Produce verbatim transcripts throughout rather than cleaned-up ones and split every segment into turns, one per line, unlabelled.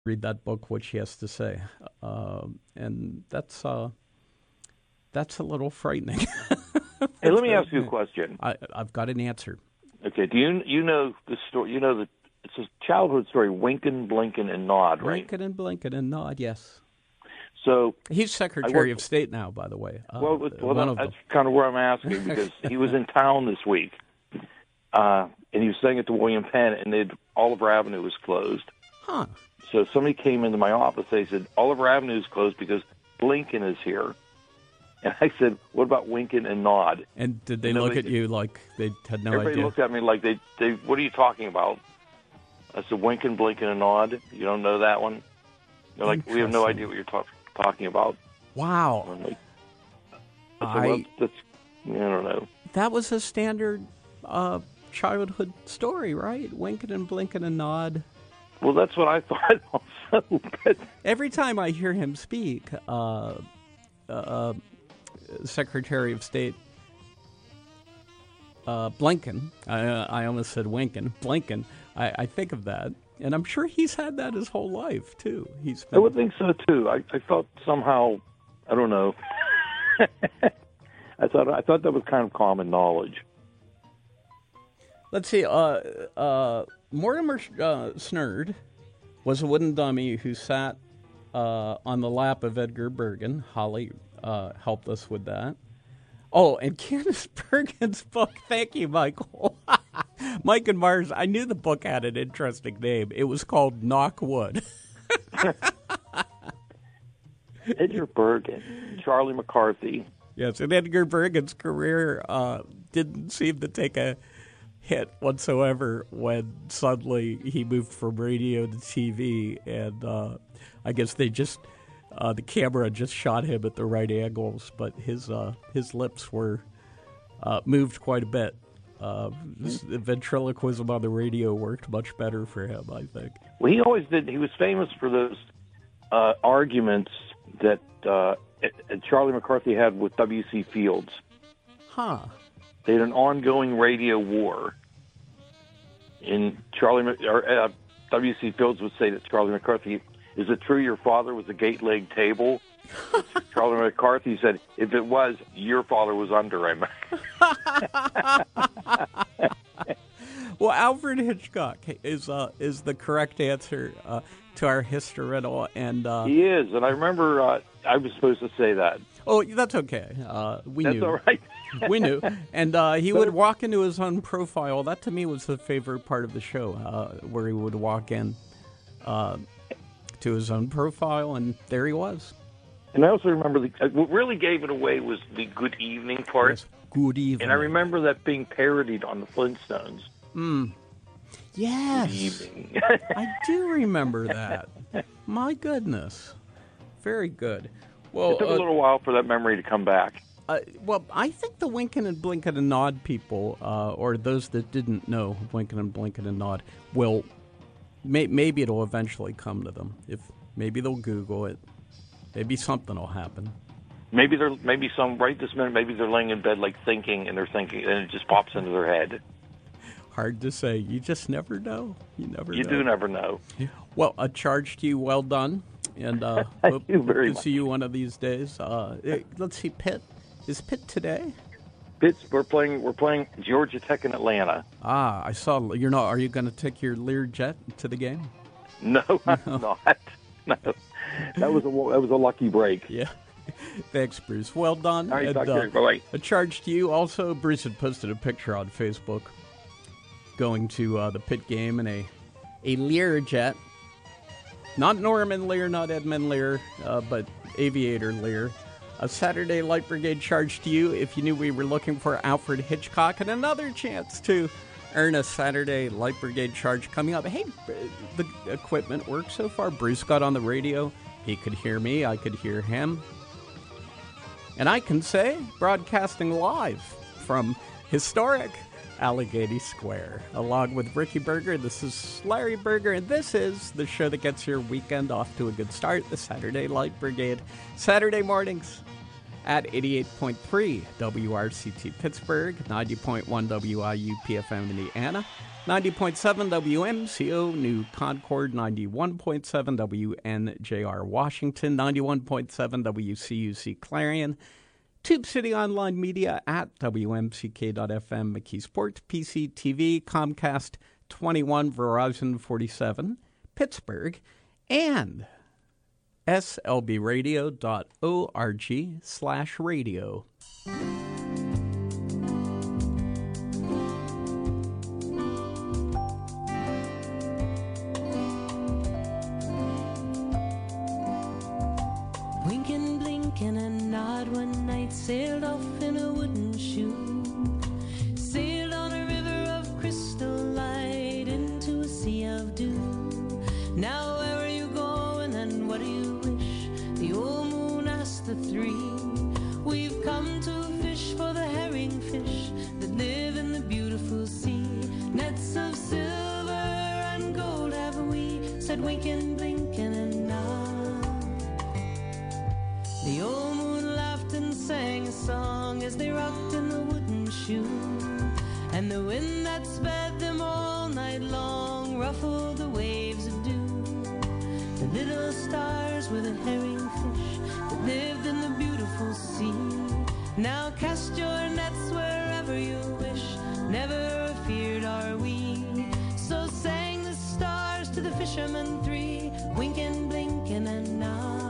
read that book, what she has to say. Uh, and that's uh, that's a little frightening.
Hey, let me ask you a question.
I, I've got an answer.
Okay, do you you know the story? You know the it's a childhood story. Winkin', Blinkin', and Nod, right?
Winkin' and Blinkin' and Nod, yes.
So
he's Secretary of State now, by the way. Uh,
well, well
one
that,
of
that's
them.
kind of where I'm asking because he was in town this week, uh, and he was staying at the William Penn, and they'd, Oliver Avenue was closed.
Huh.
So somebody came into my office. They said Oliver Avenue is closed because Blinken is here. And I said, what about Winkin' and Nod?
And did they
and
look at you like they had no
everybody
idea?
looked at me like, they, they, what are you talking about? I said, Winkin', Blinkin', and Nod. You don't know that one? They're like, we have no idea what you're talk- talking about.
Wow.
I'm like, I,
I
said, well, that's, I don't know.
That was a standard uh, childhood story, right? Winkin' and Blinkin' and Nod.
Well, that's what I thought also. But
every time I hear him speak, uh, uh, Secretary of State uh, Blinken, I, I almost said Winkin', Blinken, I, I think of that. And I'm sure he's had that his whole life, too. He's been...
I would think so, too. I, I thought somehow, I don't know. I thought I thought that was kind of common knowledge.
Let's see. Uh, uh, Mortimer uh, Snerd was a wooden dummy who sat uh, on the lap of Edgar Bergen. Holly uh, helped us with that. Oh, and Candace Bergen's book. Thank you, Michael. Mike and Mars. I knew the book had an interesting name. It was called Knock Wood.
Edgar Bergen, Charlie McCarthy.
Yes, and Edgar Bergen's career uh, didn't seem to take a hit whatsoever when suddenly he moved from radio to T V, and uh, I guess they just uh, the camera just shot him at the right angles, but his uh, his lips were uh, moved quite a bit. Uh, the ventriloquism on the radio worked much better for him, I think.
Well, he always did. He was famous for those uh, arguments that uh, Charlie McCarthy had with W C Fields.
Huh.
They had an ongoing radio war. And Charlie or uh, W C Fields would say to Charlie McCarthy, "Is it true your father was a gate-leg table?" Charlie McCarthy said, "If it was, your father was under him."
Well, Alfred Hitchcock is uh, is the correct answer uh, to our history riddle, and uh,
he is. And I remember uh, I was supposed to say that.
Oh, that's okay. Uh, we
that's
knew.
all right.
We knew. And uh, he would walk into his own profile. That to me was the favorite part of the show, uh, where he would walk in uh, to his own profile, and there he was.
And I also remember the, what really gave it away was the good evening part.
Yes. Good evening.
And I remember that being parodied on the Flintstones.
Hmm. Yes.
Good evening.
I do remember that. My goodness. Very good. Well,
it took
uh,
a little while for that memory to come back.
Uh, well, I think the Winkin' and Blinkin' and Nod people, uh, or those that didn't know Winkin' and Blinkin' and Nod, will may, maybe it'll eventually come to them. If maybe they'll Google it, maybe something will happen.
Maybe they're maybe some right this minute. Maybe they're laying in bed like thinking, and they're thinking, and it just pops into their head.
Hard to say. You just never know. You never.
You
know.
do never know.
Well, a charge to you. Well done, and uh,
Thank
hope
you very
to
much.
see you one of these days. Uh, let's see, Pitt. Is Pitt today?
Pitt's, we're playing. We're playing Georgia Tech in Atlanta.
Ah, I saw. You're not. Are you going to take your Learjet to the game?
No, I'm not. No, that was a that was a lucky break.
Yeah. Thanks, Bruce. Well done.
All right,
and,
talk to
uh,
you. Bye-bye.
A charge to you. Also, Bruce had posted a picture on Facebook going to uh, the Pitt game in a a Learjet. Not Norman Lear, not Edmund Lear, uh, but Aviator Lear. A Saturday Light Brigade charge to you if you knew we were looking for Alfred Hitchcock, and another chance to earn a Saturday Light Brigade charge coming up. Hey, the equipment works so far. Bruce got on the radio. He could hear me. I could hear him. And I can say, broadcasting live from historic Allegheny Square. Along with Ricky Berger, this is Larry Berger, and this is the show that gets your weekend off to a good start, the Saturday Light Brigade. Saturday mornings, at eighty-eight point three W R C T Pittsburgh, ninety point one W I U P F M Indiana, ninety point seven W M C O New Concord, ninety-one point seven W N J R Washington, ninety-one point seven W C U C Clarion, Tube City Online Media at W M C K dot F M, McKee Sports, P C T V, Comcast twenty-one, Verizon forty-seven, Pittsburgh, and S L B radio dot org slash radio.
Winking, blinking, and nod one night, sailed off in a wooden shoe, sailed on a river of crystal light into a sea of dew. Now where are you going and what do you wish? The old moon asked the three. We've come to fish for the herring fish that live in the beautiful sea. Nets of silver and gold have we, said Winking, blinking, and nod. The old moon laughed and sang a song as they rocked in the wooden shoe, and the wind that sped them all night long ruffled the waves of dew. The little stars were the herring fish that lived in the beautiful sea. Now cast your nets wherever you wish, never afeared are we. So sang the stars to the fishermen three, winking, blinking, and nod.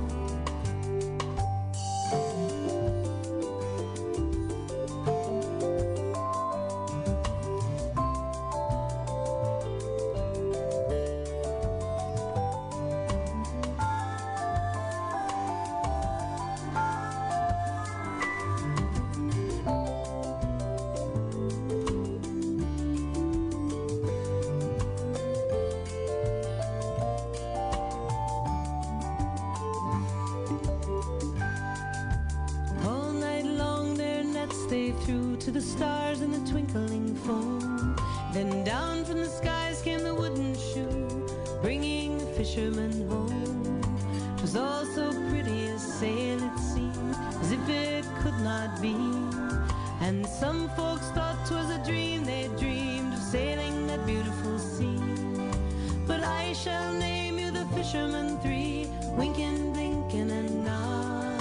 To the stars in the twinkling foam. Then down from the skies came the wooden shoe, bringing the fishermen home. 'Twas all so pretty a sail it seemed, as if it could not be. And some folks thought 'twas a dream they dreamed of sailing that beautiful sea. But I shall name you the fishermen three, Winking, blinking, and nod.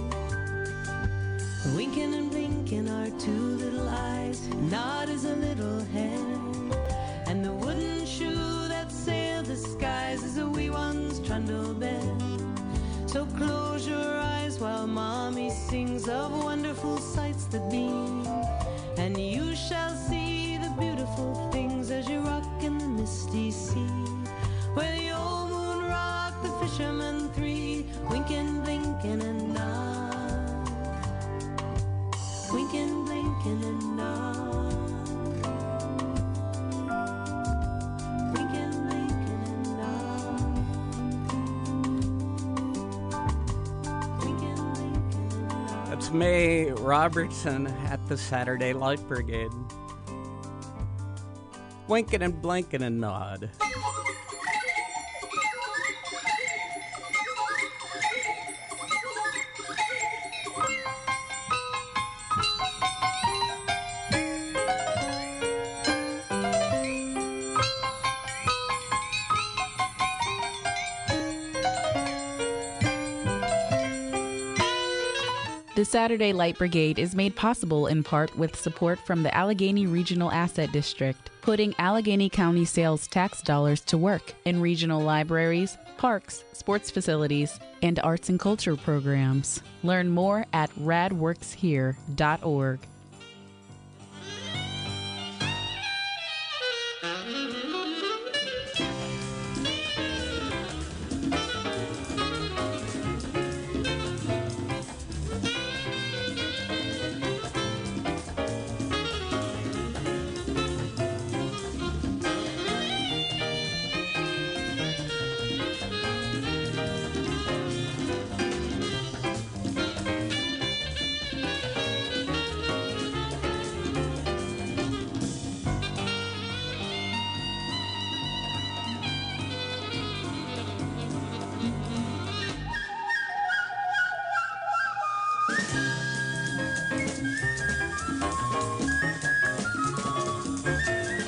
Winking and blinking are two little eyes, Nod is a little head, and the wooden shoe that sailed the skies is a wee one's trundle bed. So close your eyes while Mommy sings of wonderful sights that be, and you shall see the beautiful things as you rock in the misty sea, where the old moon rocked the fishermen three, winking, blinking, and nod. Winking, blinking, and nod. Winking, blinking, and nod. Winking, blinking, and nod.
That's May Robertson at the Saturday Light Brigade. Winking and blinking and nod.
The Saturday Light Brigade is made possible in part with support from the Allegheny Regional Asset District, putting Allegheny County sales tax dollars to work in regional libraries, parks, sports facilities, and arts and culture programs. Learn more at rad works here dot org.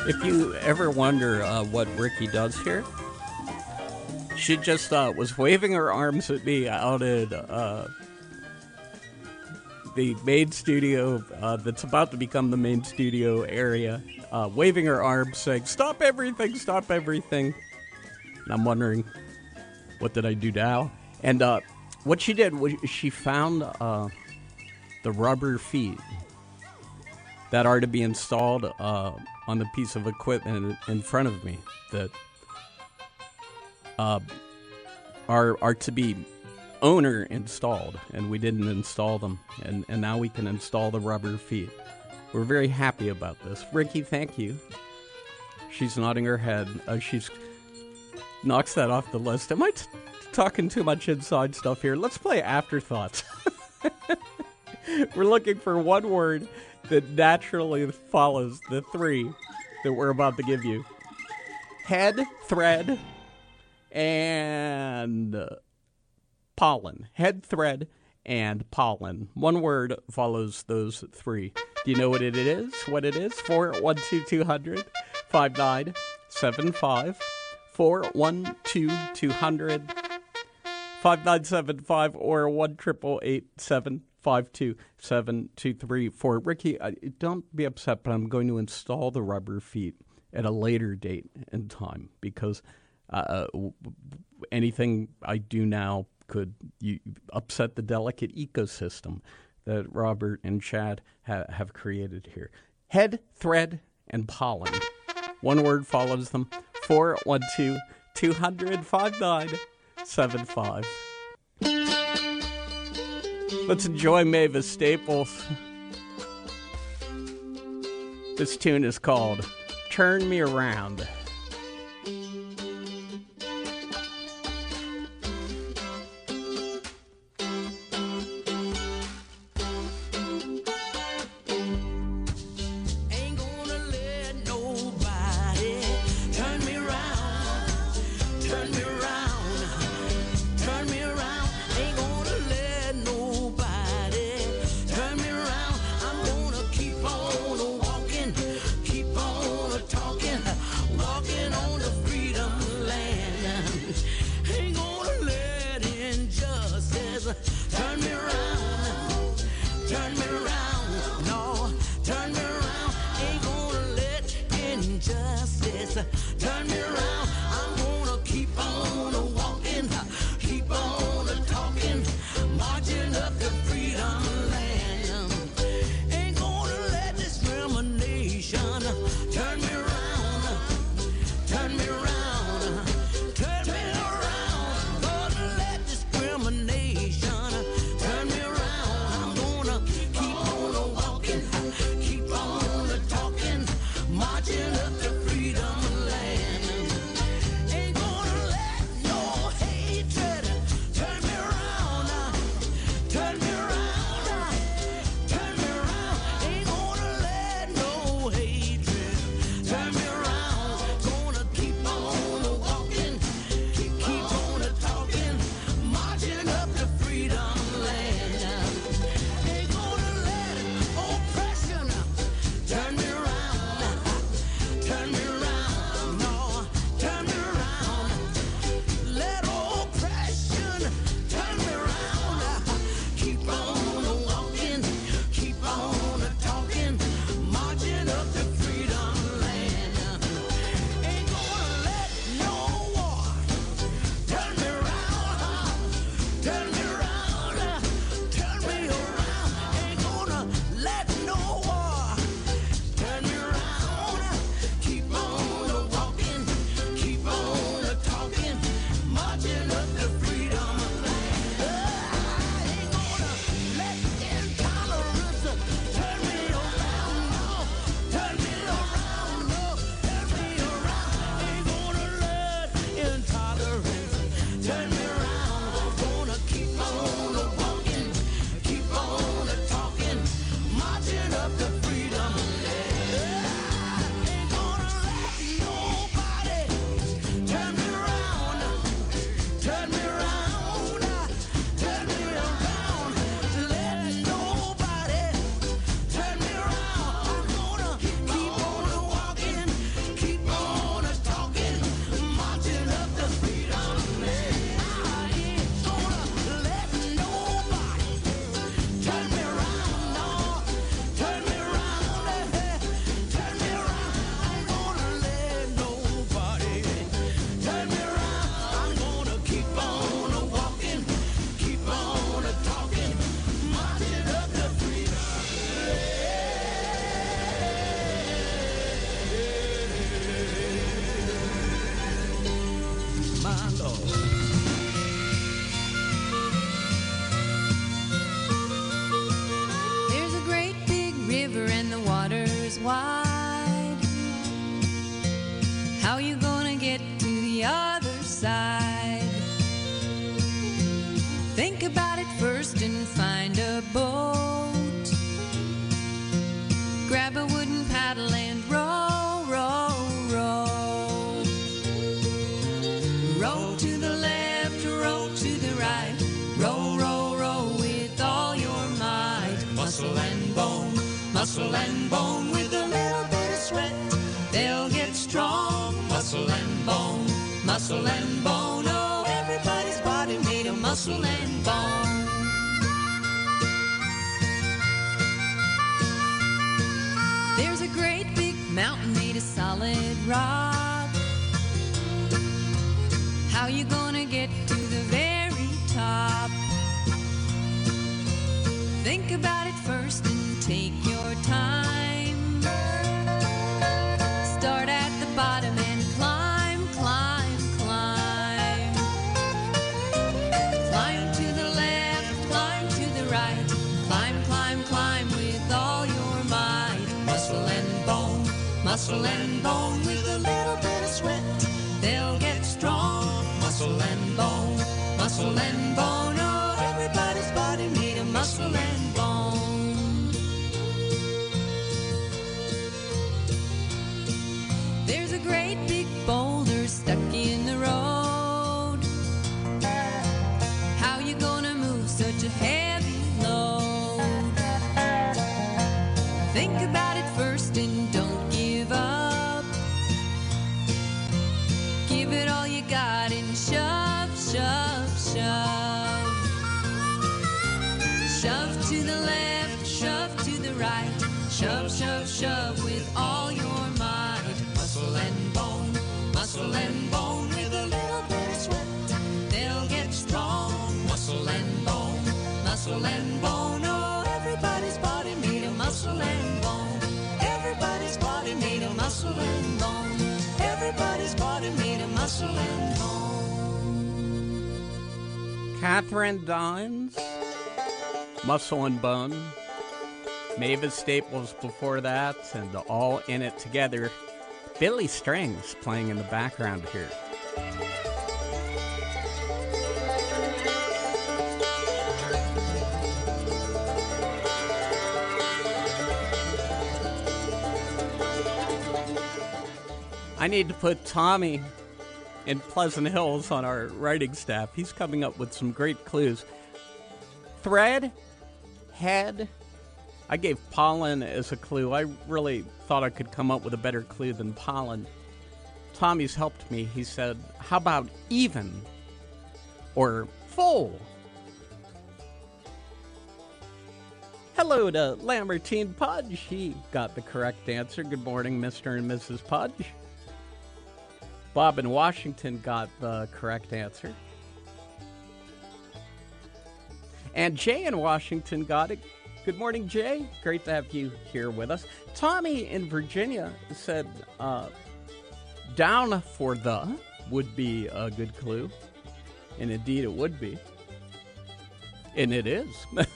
If you ever wonder uh, what Ricky does here, she just uh, was waving her arms at me out in uh, the main studio uh, that's about to become the main studio area, uh, waving her arms saying, "Stop everything, stop everything." And I'm wondering, what did I do now? And uh, what she did was she found uh, the rubber feet that are to be installed uh, on the piece of equipment in front of me that uh, are are to be owner installed, and we didn't install them, and, and now we can install the rubber feet. We're very happy about this. Ricky, thank you. She's nodding her head. Uh, she's knocks that off the list. Am I t- talking too much inside stuff here? Let's play Afterthoughts. We're looking for one word that naturally follows the three that we're about to give you. Head, thread, and uh, pollen. Head, thread, and pollen. One word follows those three. Do you know what it is? What it is? four one two two hundred five nine seven five. four one two two hundred five nine seven five or one triple eight seven five two seven two three four. Ricky, I, don't be upset, but I'm going to install the rubber feet at a later date and time because uh, anything I do now could you, upset the delicate ecosystem that Robert and Chad ha- have created here. Head, thread, and pollen. One word follows them. four one two two hundred five nine seven five. Let's enjoy Mavis Staples. This tune is called Turn Me Around.
Walking, keep on talking, walking.
wide. How you gonna get to the other side? Think about it first and find a boat. Grab a wooden paddle and row, row, row. Row to the left, row to the right. Row, row, row with all your might. Muscle and bone, muscle and bone with a little bit of sweat. They'll get strong. Muscle and bone, muscle and bone. Oh, everybody's body made of muscle and bone. There's a great big mountain made of solid rock. How you gonna get to the very top? Think about it first and take your time. Start at the bottom and climb, climb, climb. Climb to the left, climb to the right. Climb, climb, climb with all your might. Muscle and bone, muscle and bone with a little bit of sweat. They'll get strong. Muscle and bone, muscle and bone. Oh, everybody's body made of muscle and bone. There's a great big boulder stuck in the road. How you gonna move such a heavy load? Think about it first and don't give up. Give it all you got and shove, shove, shove. Shove to the left, shove to the right. Shove, shove, shove with all your might. Muscle and bone, muscle and bone with a little bit of sweat. They'll get strong. Muscle and bone, muscle and bone. Oh, everybody's body made of muscle and bone. Everybody's body made of muscle and bone. Everybody's body made of muscle and bone.
Catherine Dines, Muscle and Bone. Mavis Staples before that, and All In It Together. Billy Strings playing in the background here. I need to put Tommy in Pleasant Hills on our writing staff. He's coming up with some great clues. Thread, head. I gave pollen as a clue. I really thought I could come up with a better clue than pollen. Tommy's helped me. He said, how about even or full? Hello to Lamartine Pudge. He got the correct answer. Good morning, Mister and Missus Pudge. Bob in Washington got the correct answer. And Jay in Washington got it. Good morning, Jay. Great to have you here with us. Tommy in Virginia said uh, down for the would be a good clue. And indeed it would be. And it is.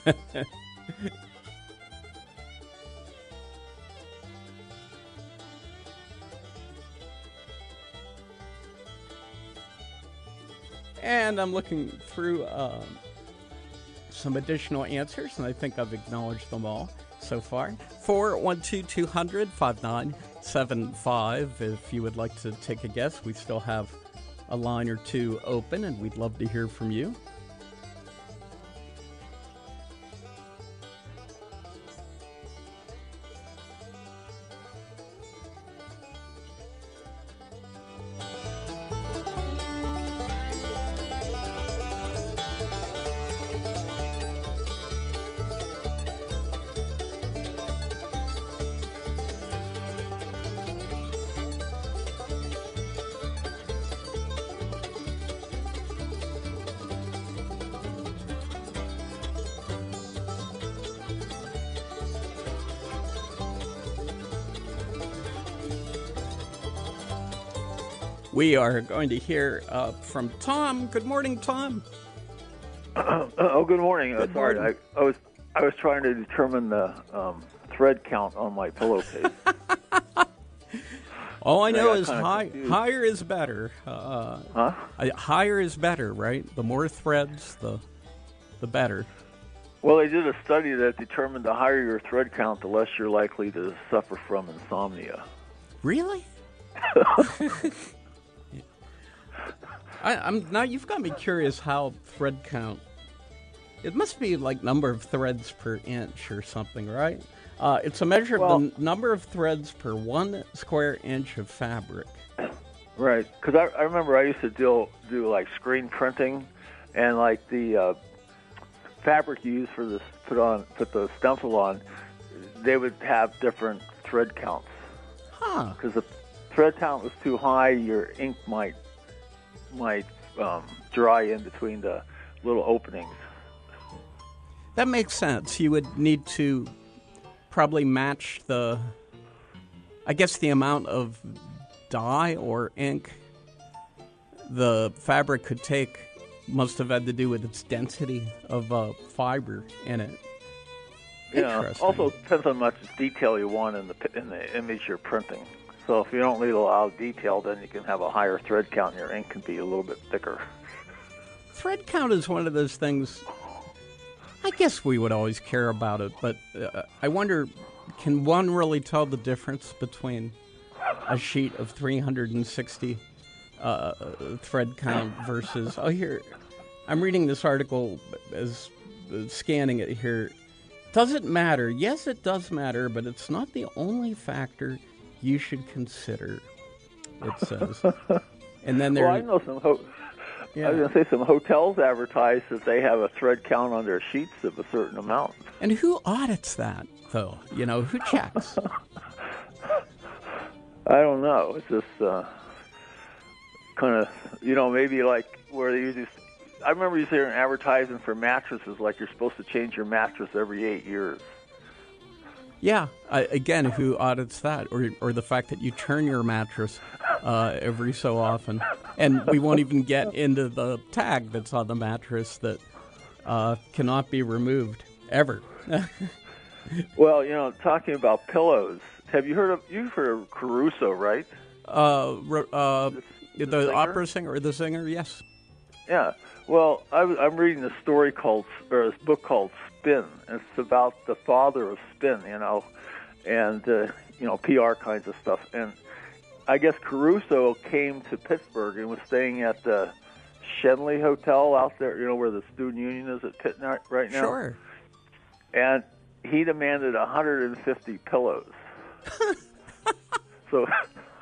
And I'm looking through um, some additional answers, and I think I've acknowledged them all so far. four one two, two hundred, five nine seven five. If you would like to take a guess, we still have a line or two open, and we'd love to hear from you. We are going to hear uh, from Tom. Good morning, Tom.
Uh, oh, good morning.
Good
uh, sorry,
morning.
I, I was I was trying to determine the um, thread count on my pillowcase.
All I know
I
is high, higher is better. Uh,
huh?
I, higher is better, right? The more threads, the the better.
Well, they did a study that determined the higher your thread count, the less you're likely to suffer from insomnia.
Really? I, I'm now. You've got me curious how thread count. It must be like number of threads per inch or something, right? Uh, it's a measure
well,
of the n- number of threads per one square inch of fabric.
Right, because I, I remember I used to do do like screen printing, and like the uh, fabric you use for this put on put the stencil on, they would have different thread counts.
Huh?
Because the thread count was too high, your ink might might um, dry in between the little openings.
That makes sense. You would need to probably match the, I guess, the amount of dye or ink the fabric could take must have had to do with its density of uh, fiber in it.
Yeah.
Interesting.
Also depends on how much detail you want in the in the image you're printing. So if you don't need a lot of detail, then you can have a higher thread count, and your ink can be a little bit thicker.
Thread count is one of those things. I guess we would always care about it, but uh, I wonder, can one really tell the difference between a sheet of three hundred sixty uh, thread count versus... Oh, here, I'm reading this article as uh, scanning it here. Does it matter? Yes, it does matter, but it's not the only factor you should consider, it says. And then there...
Well, I know some... Ho-
Yeah.
I was going to say some hotels advertise that they have a thread count on their sheets of a certain amount.
And who audits that, though? You know, who checks?
I don't know. It's just uh, kind of, you know, maybe like where they usually... I remember you hearing advertising for mattresses like you're supposed to change your mattress every eight years.
Yeah. I, again, who audits that? Or, or the fact that you turn your mattress uh, every so often. And we won't even get into the tag that's on the mattress that uh, cannot be removed, ever.
Well, you know, talking about pillows, have you heard of, you've heard of Caruso, right?
Uh, uh, the,
the singer?
opera singer or the singer, yes.
Yeah. Well, I, I'm reading a story called, or this book called Spin. And it's about the father of spin, you know, and, uh, you know, P R kinds of stuff. And I guess Caruso came to Pittsburgh and was staying at the Shenley Hotel out there, you know, where the student union is at Pitt right now.
Sure.
And he demanded one hundred fifty pillows. So,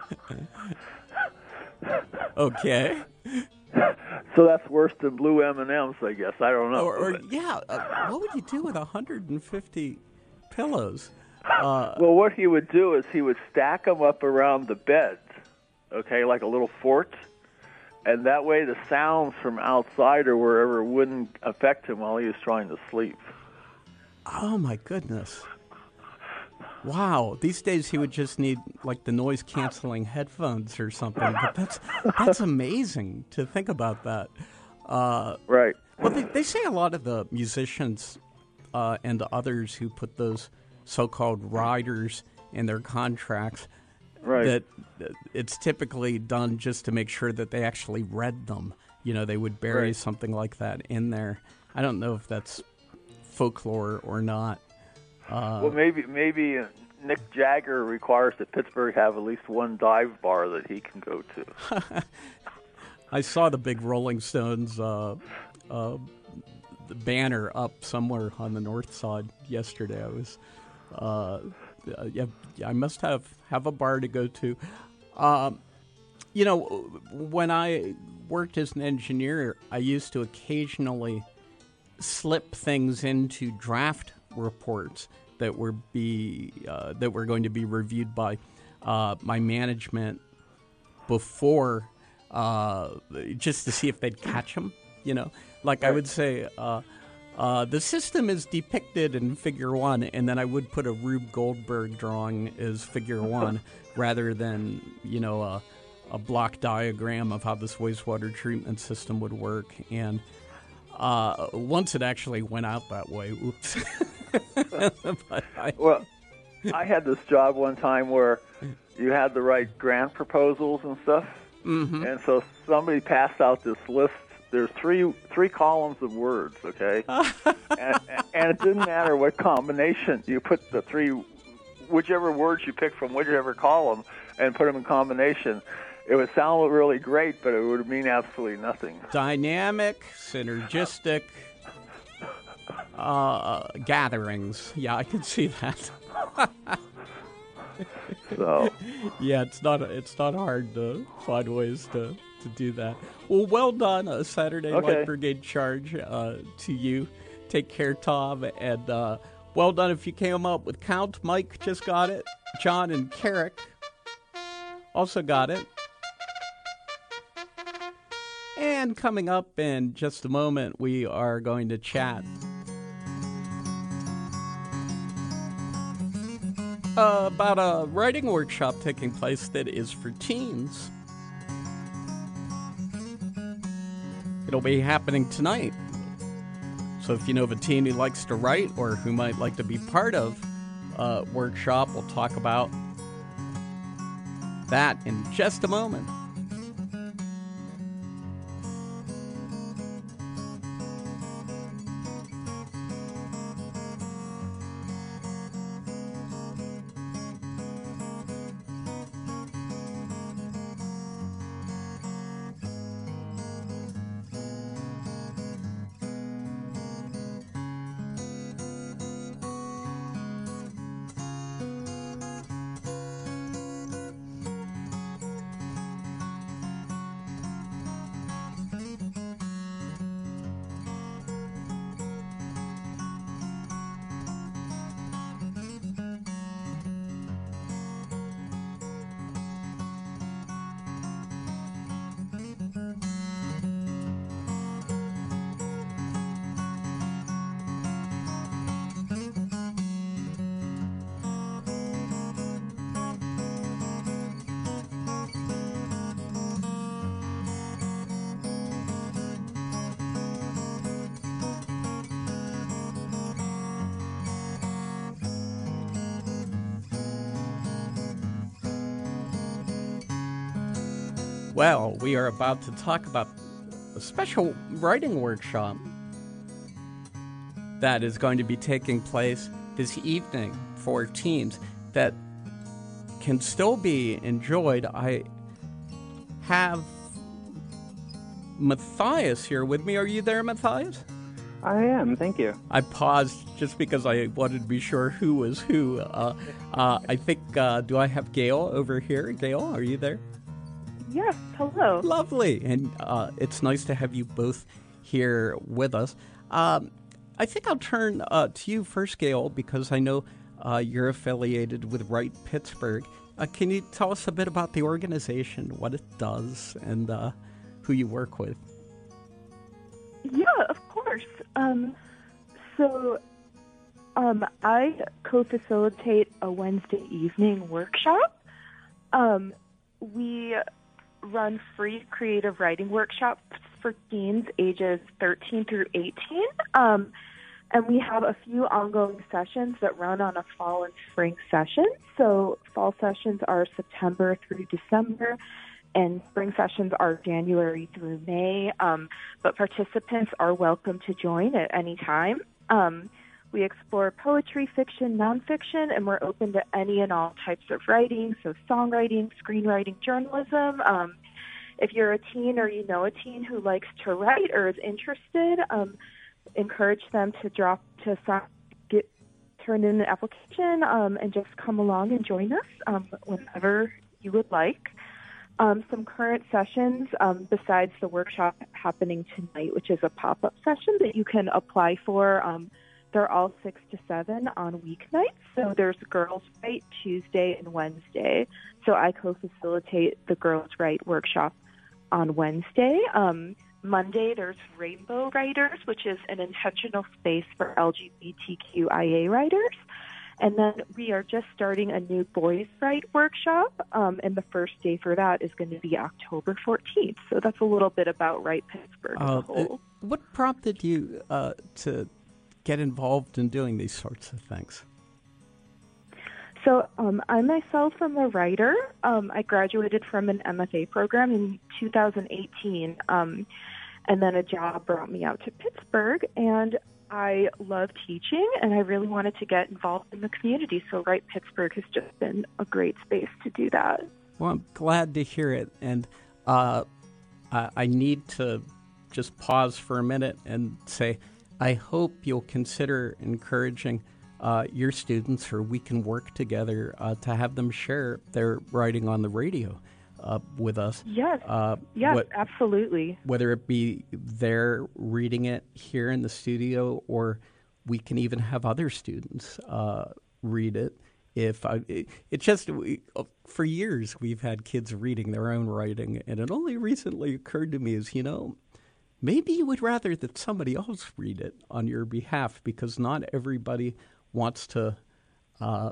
okay.
So that's worse than blue M and M's, I guess. I don't know.
Or, or yeah, uh, what would you do with one hundred fifty pillows? Uh,
well, what he would do is he would stack them up around the bed, okay, like a little fort, and that way the sounds from outside or wherever wouldn't affect him while he was trying to sleep.
Oh, my goodness. Wow. These days he would just need, like, the noise-canceling headphones or something. But that's that's amazing to think about that. Uh,
right.
Well, they, they say a lot of the musicians uh, and others who put those so-called riders in their contracts,
right,
that it's typically done just to make sure that they actually read them. You know, they would bury
right.
something like that in there. I don't know if that's folklore or not. Uh,
well, maybe maybe Nick Jagger requires that Pittsburgh have at least one dive bar that he can go to.
I saw the big Rolling Stones uh, uh, the banner up somewhere on the north side yesterday. I was, uh, yeah, I must have, have a bar to go to. Um, you know, when I worked as an engineer, I used to occasionally slip things into draft reports that were be uh, that were going to be reviewed by uh, my management before, uh, just to see if they'd catch them. You know, like right. I would say, uh, uh, the system is depicted in Figure One, and then I would put a Rube Goldberg drawing as Figure One, rather than you know a, a block diagram of how this wastewater treatment system would work. And uh, once it actually went out that way, oops.
But I... Well, I had this job one time where you had to write grant proposals and stuff,
Mm-hmm.
and so somebody passed out this list. There's three three columns of words, okay, and, and it didn't matter what combination you put the three, whichever words you pick from whichever column, and put them in combination. It would sound really great, but it would mean absolutely nothing.
Dynamic, synergistic uh, gatherings. Yeah, I can see that.
So,
Yeah, it's not it's not hard to find ways to, to do that. Well, well done, a Saturday
Okay.
Light Brigade charge uh, to you. Take care, Tom, and uh, well done if you came up with Count. Mike just got it. John and Carrick also got it. And coming up in just a moment, we are going to chat uh, about a writing workshop taking place that is for teens. It'll be happening tonight. So if you know of a teen who likes to write or who might like to be part of a workshop, we'll talk about that in just a moment. Well, we are about to talk about a special writing workshop that is going to be taking place this evening for teens that can still be enjoyed. I have Matthias here with me. Are you there, Matthias?
I am, thank you.
I paused just because I wanted to be sure who was who. Uh, uh, I think, uh, do I have Gail over here? Gail, are you there?
Yes, hello.
Lovely. And uh, it's nice to have you both here with us. Um, I think I'll turn uh, to you first, Gail, because I know uh, you're affiliated with Write Pittsburgh. Uh, can you tell us a bit about the organization, what it does, and uh, who you work with?
Yeah, of course. Um, so um, I co-facilitate a Wednesday evening workshop. Um, we run free creative writing workshops for teens ages thirteen through eighteen. Um, and we have a few ongoing sessions that run on a fall and spring session. So fall sessions are September through December, and spring sessions are January through May. Um, but participants are welcome to join at any time. Um, we explore poetry, fiction, nonfiction, and we're open to any and all types of writing, so songwriting, screenwriting, journalism. Um, if you're a teen or you know a teen who likes to write or is interested, um, encourage them to drop to get turn in an application um, and just come along and join us um, whenever you would like. Um, some current sessions um, besides the workshop happening tonight, which is a pop-up session that you can apply for. Um, they're all six to seven on weeknights. So there's Girls Write Tuesday and Wednesday. So I co-facilitate the Girls Write workshop on Wednesday. Um, Monday, there's Rainbow Writers, which is an intentional space for L G B T Q I A writers. And then we are just starting a new Boys Write workshop, um, and the first day for that is going to be October fourteenth. So that's a little bit about Write Pittsburgh as
Uh,
a whole.
what prompted you uh, to get involved in doing these sorts of things?
So um, I myself am a writer. Um, I graduated from an M F A program in two thousand eighteen, um, and then a job brought me out to Pittsburgh, and I love teaching, and I really wanted to get involved in the community. So Write Pittsburgh has just been a great space to do that.
Well, I'm glad to hear it, and uh, I, I need to just pause for a minute and say I hope you'll consider encouraging uh, your students, or we can work together uh, to have them share their writing on the radio uh, with us.
Yes,
uh,
yes,
what,
absolutely.
Whether it be they're reading it here in the studio, or we can even have other students uh, read it. If I, it, it just we, for years we've had kids reading their own writing, and it only recently occurred to me is, you know, maybe you would rather that somebody else read it on your behalf, because not everybody wants to uh,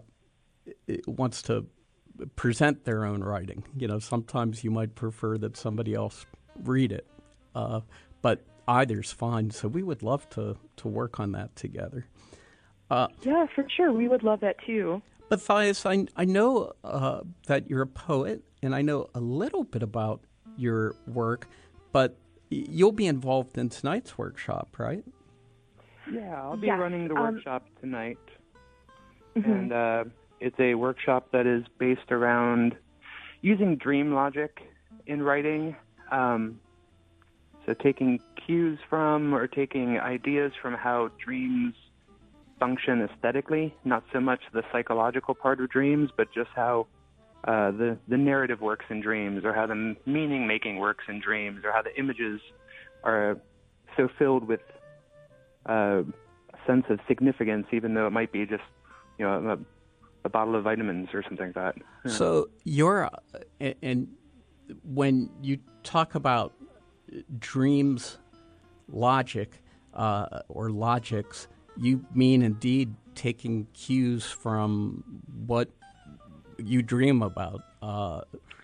wants to present their own writing. You know, sometimes you might prefer that somebody else read it, uh, but either's fine. So we would love to to work on that together. Uh,
yeah, for sure, we would love that too.
Matthias, I, I know uh, that you're a poet, and I know a little bit about your work, but you'll be involved in tonight's workshop, right?
Yeah, I'll be
yeah,
running the
um,
workshop tonight.
Mm-hmm.
And uh, it's a workshop that is based around using dream logic in writing. Um, so taking cues from or taking ideas from how dreams function aesthetically, not so much the psychological part of dreams, but just how uh, the, the narrative works in dreams, or how the meaning-making works in dreams, or how the images are so filled with uh, a sense of significance, even though it might be just, you know, a, a bottle of vitamins or something like that. Yeah.
So you're, uh, and when you talk about dreams logic uh, or logics, you mean indeed taking cues from what you dream about. Uh,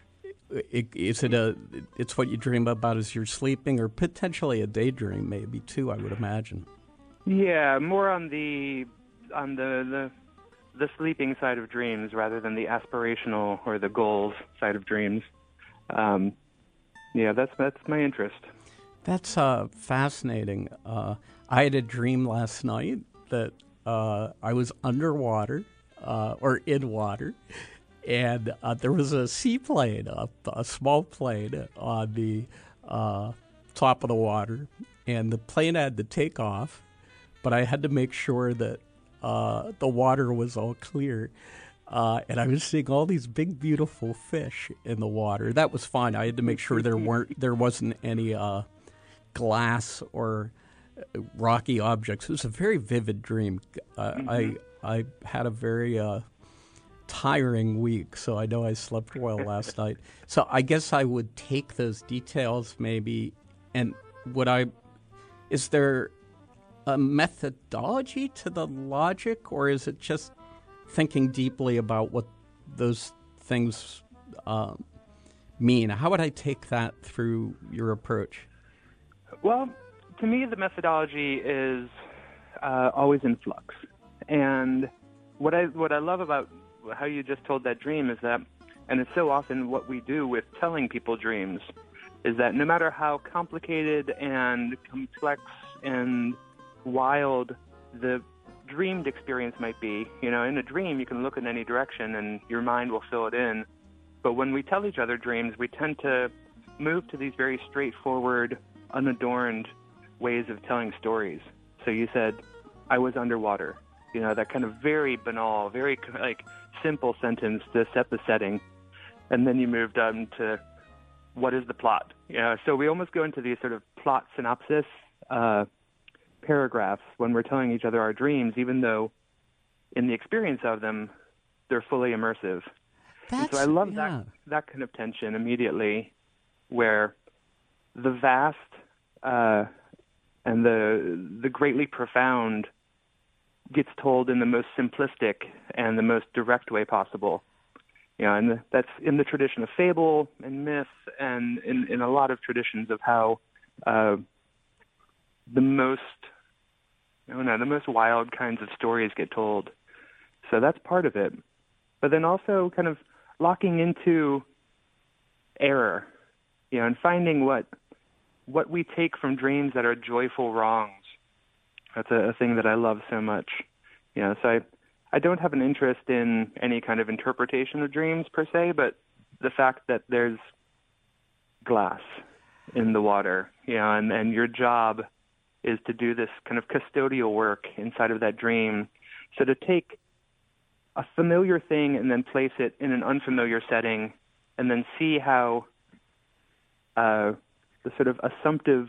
it, is it a? It's what you dream about as you're sleeping, or potentially a daydream, maybe too. I would imagine.
Yeah, more on the on the the, the sleeping side of dreams rather than the aspirational or the goals side of dreams. Um, yeah, that's that's my interest.
That's uh, fascinating. Uh, I had a dream last night that uh, I was underwater uh, or in water, and uh, there was a seaplane, a, a small plane on the uh, top of the water, and the plane had to take off, but I had to make sure that uh, the water was all clear. Uh, and I was seeing all these big, beautiful fish in the water. That was fine. I had to make sure there weren't, there wasn't any uh, glass or rocky objects. It was a very vivid dream. Uh, mm-hmm. I I had a very uh, tiring week, so I know I slept well last night. So I guess I would take those details maybe, and would I? Is there a methodology to the logic, or is it just thinking deeply about what those things uh, mean? How would I take that through your approach?
Well, to me, the methodology is uh, always in flux. And what I what I love about how you just told that dream is that, and it's so often what we do with telling people dreams, is that no matter how complicated and complex and wild the dreamed experience might be, you know, in a dream you can look in any direction and your mind will fill it in. But when we tell each other dreams, we tend to move to these very straightforward, unadorned ways of telling stories. So you said, I was underwater. You know, that kind of very banal, very like simple sentence to set the setting. And then you moved on to what is the plot? You know, so we almost go into these sort of plot synopsis uh, paragraphs when we're telling each other our dreams, even though in the experience of them, they're fully immersive. And so I love yeah. that that kind of tension immediately, where the vast uh, and the the greatly profound gets told in the most simplistic and the most direct way possible. You know, and the, that's in the tradition of fable and myth, and in, in a lot of traditions of how uh, the most, I don't know, the most wild kinds of stories get told. So that's part of it. but then also kind of locking into error, you know, and finding what what we take from dreams that are joyful wrongs. That's a, a thing that I love so much. You know, so I, I don't have an interest in any kind of interpretation of dreams per se, but the fact that there's glass in the water, you know, and, and your job is to do this kind of custodial work inside of that dream. So to take a familiar thing and then place it in an unfamiliar setting and then see how uh, the sort of assumptive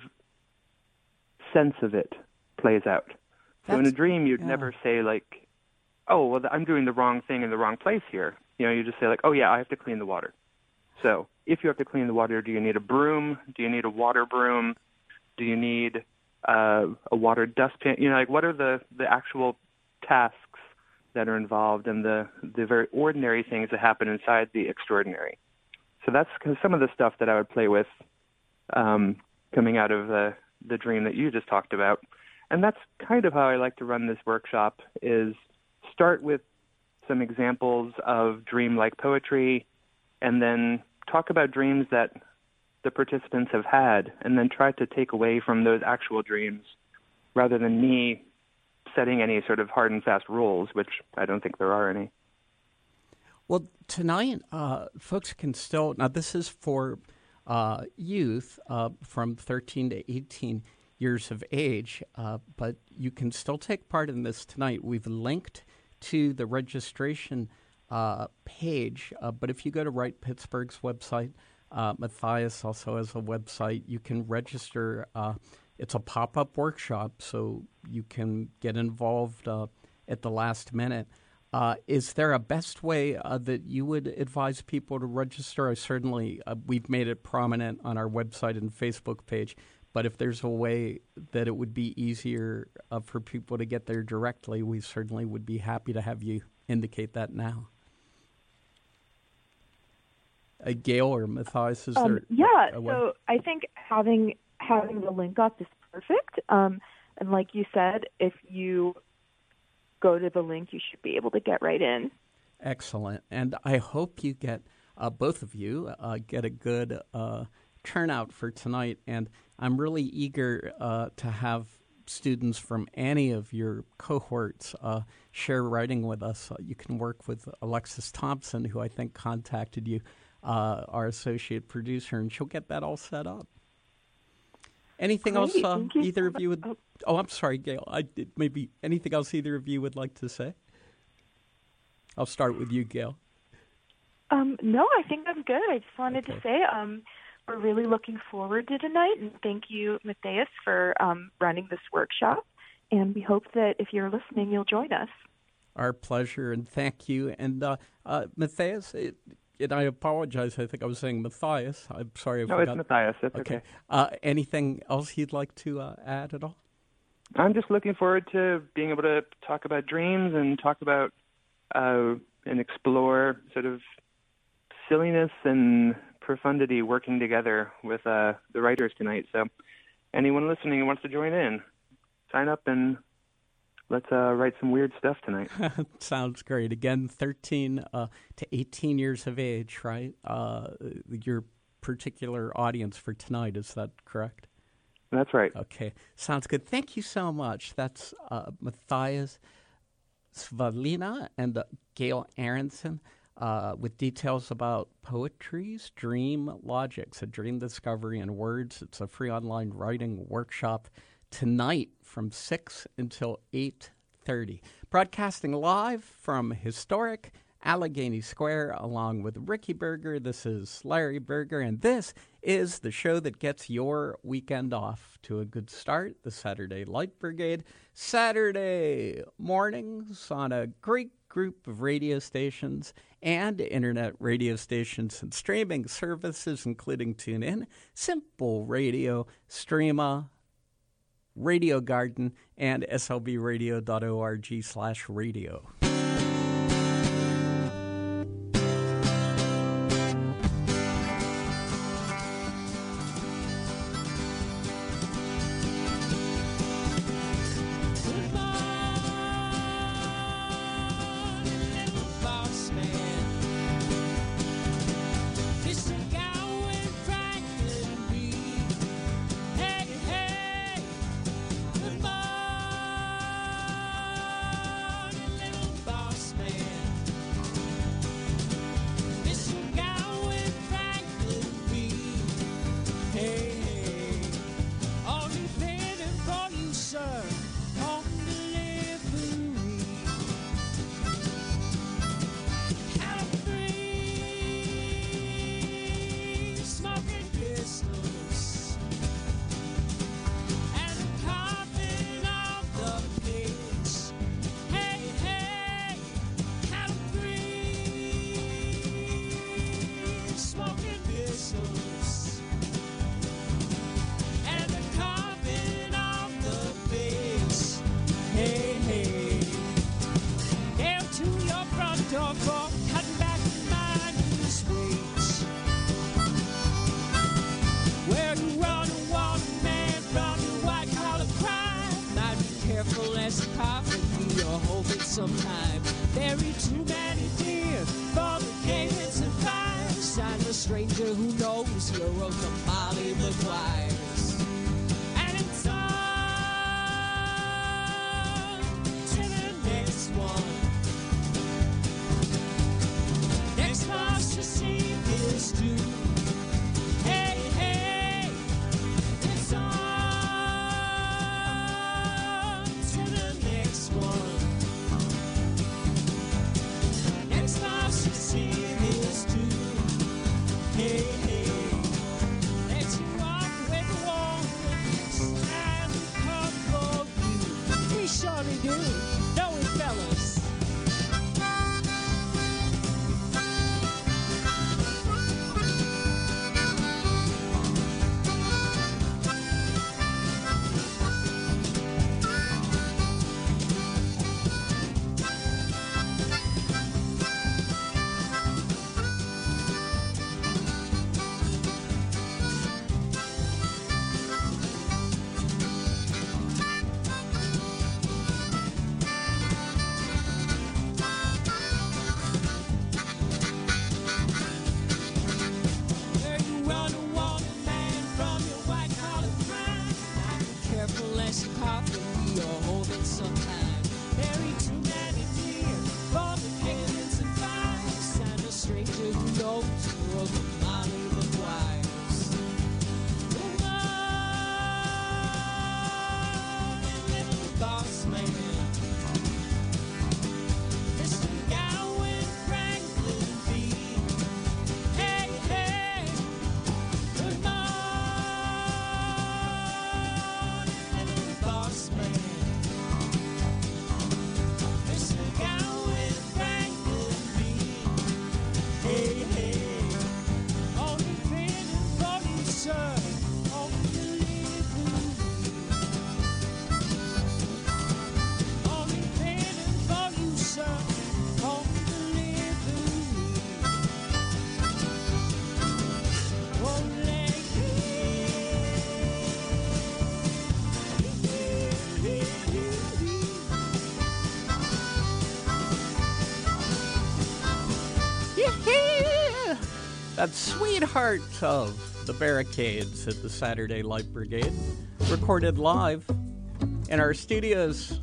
sense of it plays out. So in a dream, you'd
yeah.
never say, like, oh, well, I'm doing the wrong thing in the wrong place here. You know, you just say, like, oh, yeah, I have to clean the water. So if you have to clean the water, do you need a broom? Do you need a water broom? Do you need uh, a water dustpan? You know, like, what are the, the actual tasks that are involved and the, the very ordinary things that happen inside the extraordinary? So that's some of the stuff that I would play with um, coming out of the, the dream that you just talked about. And that's kind of how I like to run this workshop, is start with some examples of dream-like poetry and then talk about dreams that the participants have had and then try to take away from those actual dreams rather than me setting any sort of hard and fast rules, which I don't think there are any.
Well, tonight, uh, folks can still, now this is for uh, youth uh, from thirteen to eighteen years of age, uh, but you can still take part in this tonight. We've linked to the registration uh, page, uh, but if you go to Write Pittsburgh's website, uh, Matthias also has a website, you can register. Uh, it's a pop-up workshop, so you can get involved uh, at the last minute. Uh, is there a best way uh, that you would advise people to register? I certainly, uh, we've made it prominent on our website and Facebook page, but if there's a way that it would be easier uh, for people to get there directly, we certainly would be happy to have you indicate that now. Uh, Gail or Matthias, is
Um,
there
yeah,
a way?
so I think having having the link up is perfect. Um, and like you said, if you go to the link, you should be able to get right in.
Excellent. And I hope you get, uh, both of you, uh, get a good uh, turnout for tonight. And I'm really eager uh, to have students from any of your cohorts uh, share writing with us. Uh, you can work with Alexis Thompson, who I think contacted you, uh, our associate producer, and she'll get that all set up. Anything
Great.
else uh,
Thank you
either
so
of you would...
much.
Oh, I'm sorry, Gail. I did, maybe anything else either of you would like to say? I'll start with you, Gail.
Um, no, I think I'm good. I just wanted
Okay.
to say um, we're really looking forward to tonight, and thank you, Matthias, for um, running this workshop. And we hope that if you're listening, you'll join us.
Our pleasure, and thank you. And uh, uh, Matthias, it, and I apologize, I think I was saying Matthias. I'm sorry I
No,
forgot.
it's Matthias. It's okay.
Okay. Uh, anything else you'd like to uh, add at all?
I'm just looking forward to being able to talk about dreams and talk about uh, and explore sort of silliness and profundity working together with uh, the writers tonight. So anyone listening who wants to join in, sign up and let's uh, write some weird stuff tonight.
Sounds great. Again, thirteen uh, to eighteen years of age, right? Uh, your particular audience for tonight, is that correct?
That's right.
Okay, sounds good. Thank you so much. That's uh, Matthias Svalina and uh, Gail Aronson uh, with details about Poetry's Dream Logics, a dream discovery in words. It's a free online writing workshop tonight from six until eight thirty. Broadcasting live from historic Allegheny Square along with Ricky Berger. This is Larry Berger, and this is the show that gets your weekend off to a good start, the Saturday Light Brigade. Saturday mornings on a great group of radio stations and internet radio stations and streaming services, including TuneIn, Simple Radio, Streama, Radio Garden, and S L B radio dot org slash radio.
Boss man. known for cutting back minus wage. Where you run and want a man from your white collar crime. Now be careful as the coffin be your hope at some time. Buried too many deer for the game and survive. Sign a stranger who knows you wrote the Molly McGuire's. And it's on to the next one. Next month to see this dude. Hey, hey, it's on to the next one. Next month to see this dude. Hey, hey, let's rock with the one and come for you. We surely do, don't we, fellas? Where you run and want a man from your white collar crime. Now be careful as your coffin be your home at some time. Buried too many deer for the cadence and vibes. And a stranger who knows the world of Molly McGuire's. Come on, little boss man. Mister Gowan Franklin B. Hey, hey, good morning, little boss man. Mister Gowan Franklin B. Hey, hey, only feeling for you, sir. Only delivery. Only feeling for you, sir. Only delivery. Only
Yeah! That's Sweetheart of the Barricades at the Saturday Light Brigade, recorded live in our studios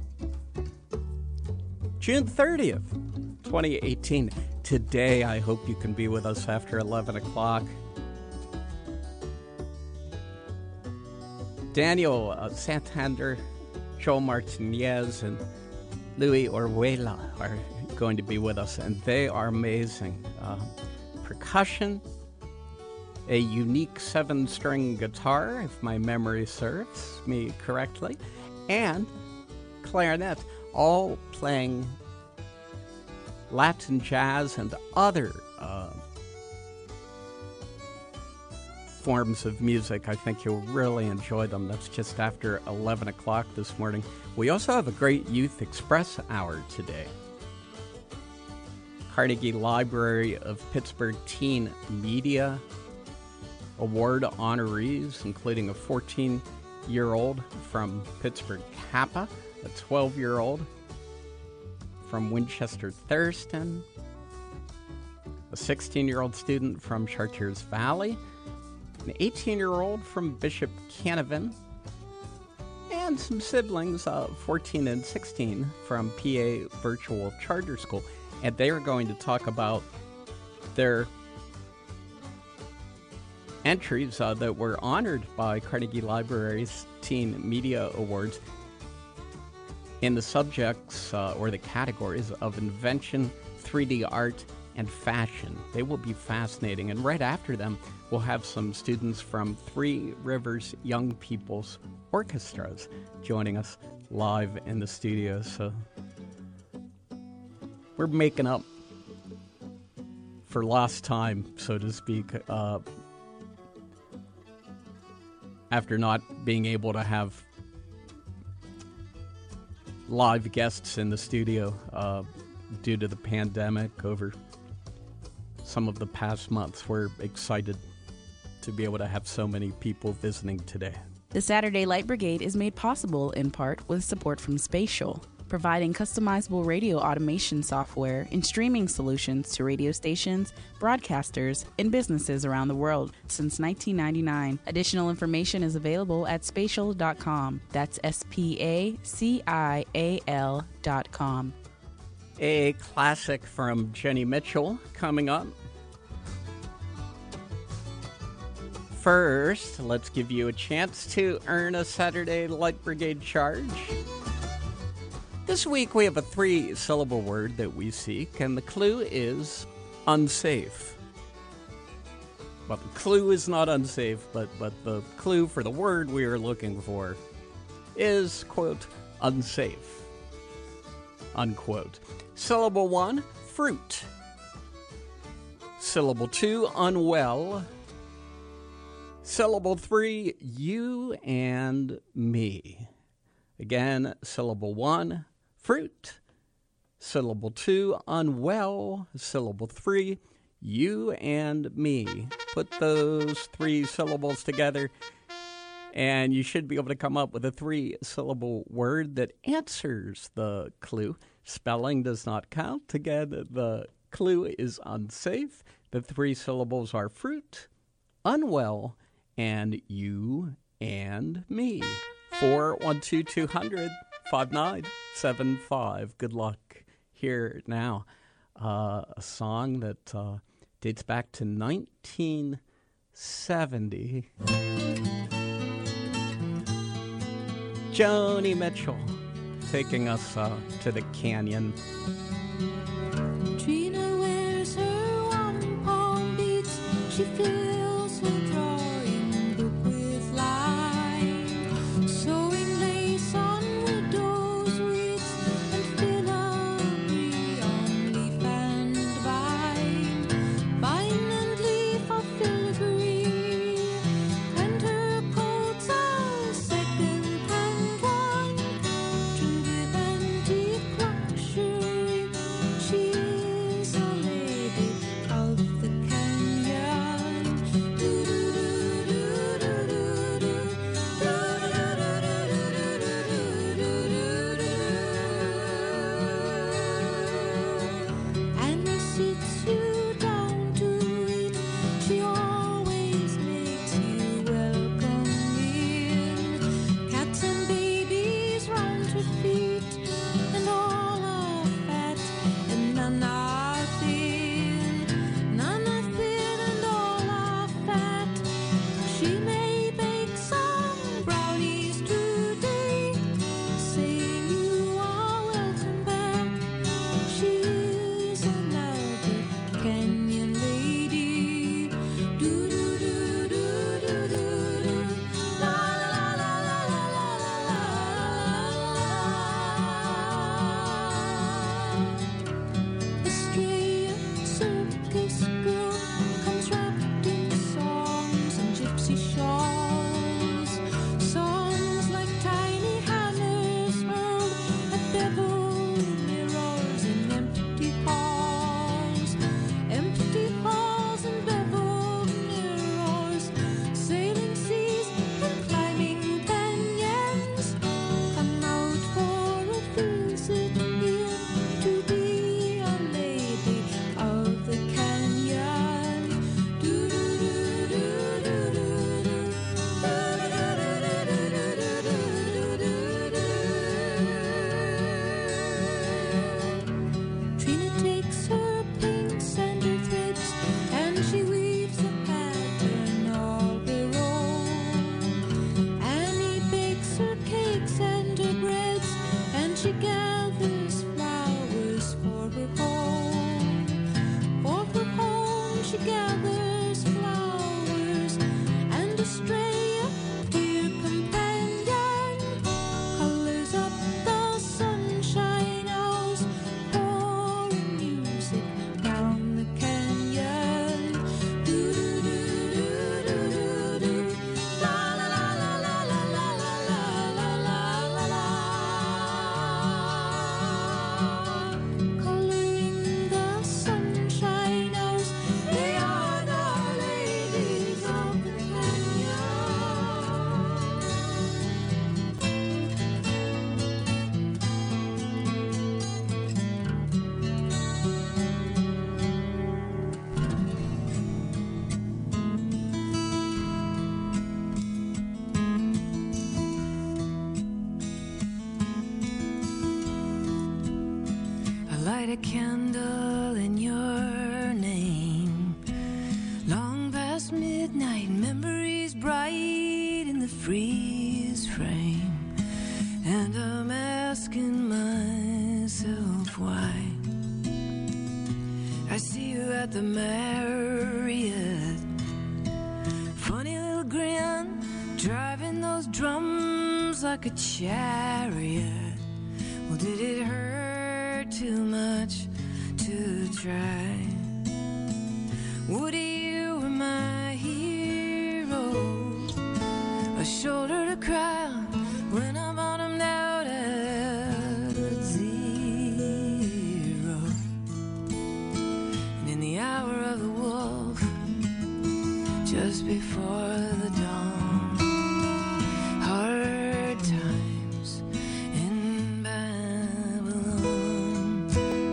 June thirtieth, twenty eighteen. Today, I hope you can be with us after eleven o'clock. Daniel uh, Santander, Joel Martinez, and Louis Orjuela are going to be with us, and they are amazing. Uh, percussion, a unique seven-string guitar, if my memory serves me correctly, and clarinet, all playing Latin jazz and other uh, forms of music. I think you'll really enjoy them. That's just after eleven o'clock this morning. We also have a great Youth Express hour today. Carnegie Library of Pittsburgh Teen Media Award honorees, including a fourteen-year-old from Pittsburgh Kappa, a twelve-year-old from Winchester Thurston, a sixteen-year-old student from Chartiers Valley, an eighteen-year-old from Bishop Canevin, and some siblings, uh, fourteen and sixteen, from P A Virtual Charter School. And they are going to talk about their entries uh, that were honored by Carnegie Library's Teen Media Awards in the subjects uh, or the categories of invention, three D art, and fashion. They will be fascinating. And right after them, we'll have some students from Three Rivers Young People's Orchestras joining us live in the studio. So we're making up for lost time, so to speak, uh, after not being able to have live guests in the studio uh, due to the pandemic over some of the past months. We're excited to be able to have so many people visiting today.
The Saturday Light Brigade is made possible in part with support from Spatial, providing customizable radio automation software and streaming solutions to radio stations, broadcasters, and businesses around the world since nineteen ninety-nine. Additional information is available at spatial dot com. That's S P A C I A L dot com.
A classic from Joni Mitchell coming up. First, let's give you a chance to earn a Saturday Light Brigade charge. This week we have a three-syllable word that we seek, and the clue is unsafe. Well, the clue is not unsafe, but, but the clue for the word we are looking for is, quote, unsafe, unquote. Syllable one, fruit. Syllable two, unwell. Syllable three, you and me. Again, syllable one, fruit. Syllable two, unwell. Syllable three, you and me. Put those three syllables together, and you should be able to come up with a three-syllable word that answers the clue. Spelling does not count. Together, the clue is unsafe. The three syllables are fruit, unwell, and you and me. four one two, two hundred, five nine seven five. Good luck. Here now, uh, a song that uh, dates back to nineteen seventy. Joni Mitchell taking us uh, to the canyon.
Trina wears her one palm beads. She fills her drawing book with line, sewing lace on widow's weeds and filigree on leaf and vine, vine and leaf of filigree, and her coats are second-hand wine to the antique luxury. She's a lady of the canyon.
light a candle in your name. Long past midnight, memories bright in the freeze frame. And I'm asking myself why. I see you at the Marriott. Funny little grin, driving those drums like a chariot. Well, did it hurt too much to try? Woody, you were my hero, a shoulder to cry on when I'm bottomed out at zero. And in the hour of the wolf, just before the dawn, hard times in Babylon.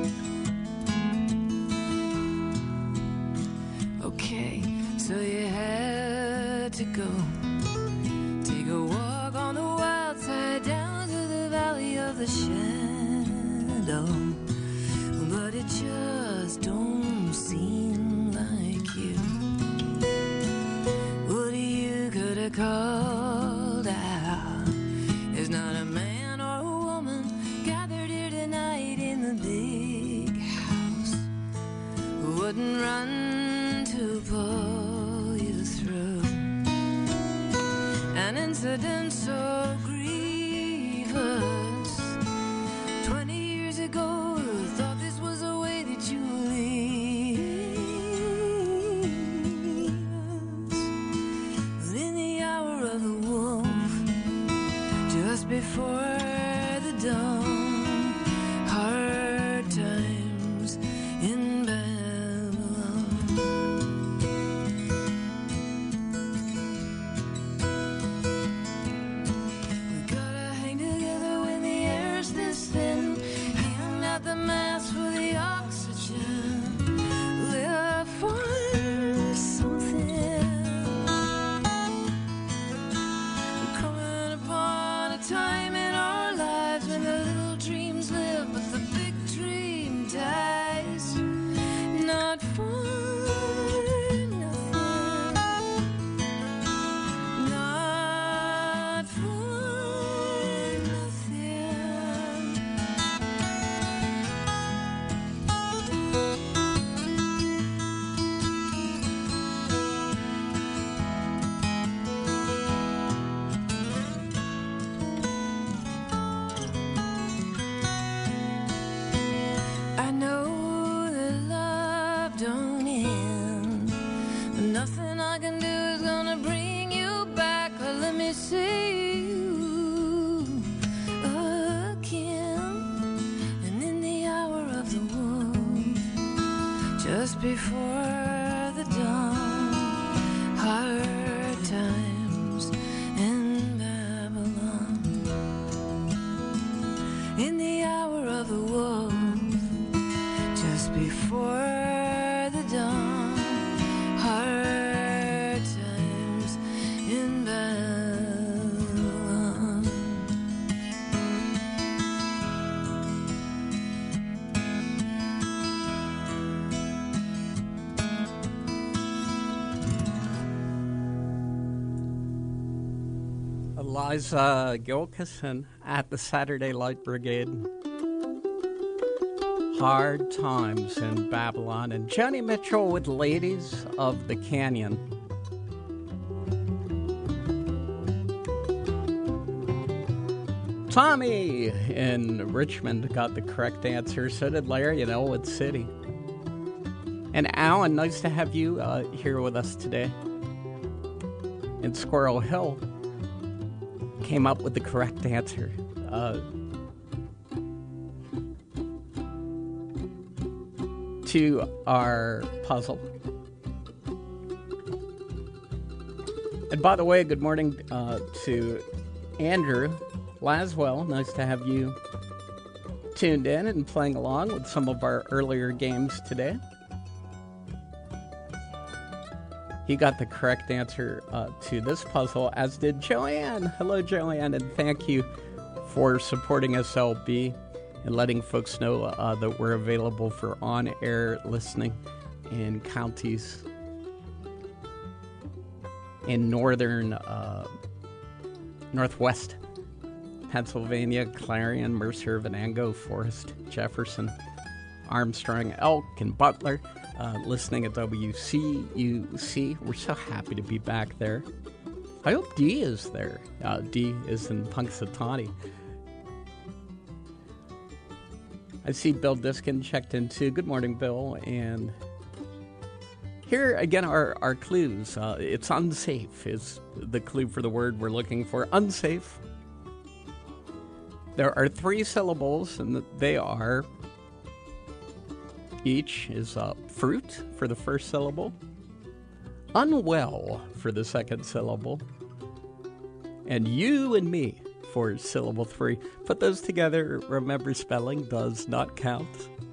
Okay, so you had to go. Take a walk on the wild side down to the valley of the shadow. But it just don't seem like you. What you could have called out is not a man or a woman gathered here tonight in the big house who wouldn't run to pull you through an incident so grievous. Twenty years ago, thought this was a way that you would leave us. But in the hour of the wolf, just before the dawn, hard times in Babylon. We gotta hang together when the air's this thin. Hand out the mask for the oxygen. Live for something. We're coming upon a time in our lives when the little dreams live, but the big dream dies. Not for nothing. Not for nothing. I know that love don't end, but nothing I can do is gonna bring you back. But let me see you again. And in the hour of the wolf, just before the dawn, hard times in Babylon. In the hour of the wolf, just before the dawn, hard times in Babylon.
Eliza Gilkison at the Saturday Light Brigade. Hard Times in Babylon. And Joni Mitchell with Ladies of the Canyon. Tommy in Richmond got the correct answer. So did Larry in Elwood City. And Alan, nice to have you uh, here with us today. In Squirrel Hill, came up with the correct answer. Uh, to our puzzle. And by the way, good morning uh, to Andrew Laswell. Nice to have you tuned in and playing along with some of our earlier games today. He got the correct answer uh, to this puzzle, as did Joanne. Hello, Joanne, and thank you for supporting S L B and letting folks know uh, that we're available for on-air listening in counties in northern, uh, northwest Pennsylvania, Clarion, Mercer, Venango, Forest, Jefferson, Armstrong, Elk, and Butler, uh, listening at W C U C. We're so happy to be back there. I hope Dee is there. Uh, Dee is in Punxsutawney. I see Bill Diskin checked in too. Good morning, Bill. And here again are our clues. Uh, it's unsafe is the clue for the word we're looking for. Unsafe. There are three syllables, and they are, each is uh, fruit for the first syllable, unwell for the second syllable, and you and me for syllable three. Put those together, remember spelling does not count.